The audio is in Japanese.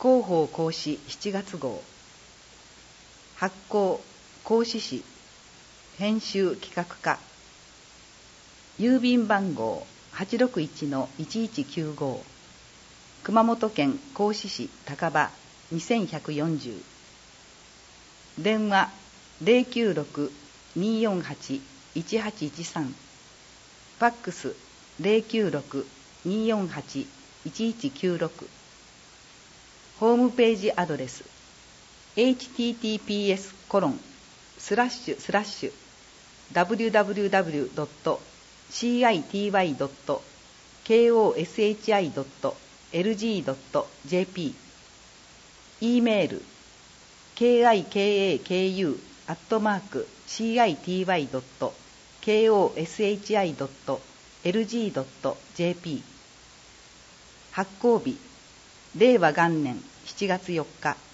広報講師7月号。発行講師士編集企画課。郵便番号 861-1195 熊本県合志市高場2140。電話 096-248-1813。ファックス 096-248-1196。ホームページアドレス https://www.citi.koshi.lg.jp。 E メール kikaku@citi.koshi.lg.jp。 発行日令和元年7月4日。